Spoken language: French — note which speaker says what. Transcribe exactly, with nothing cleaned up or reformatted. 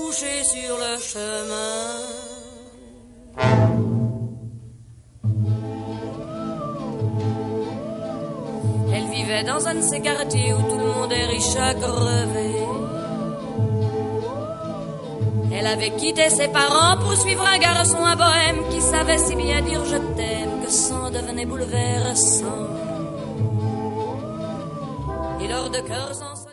Speaker 1: couché sur le chemin. Elle vivait dans un de ces quartiers où tout le monde est riche à crever. Elle avait quitté ses parents pour suivre un garçon, un bohème qui savait si bien dire je t'aime que sang devenait bouleversant. Et lors de cœurs ensemble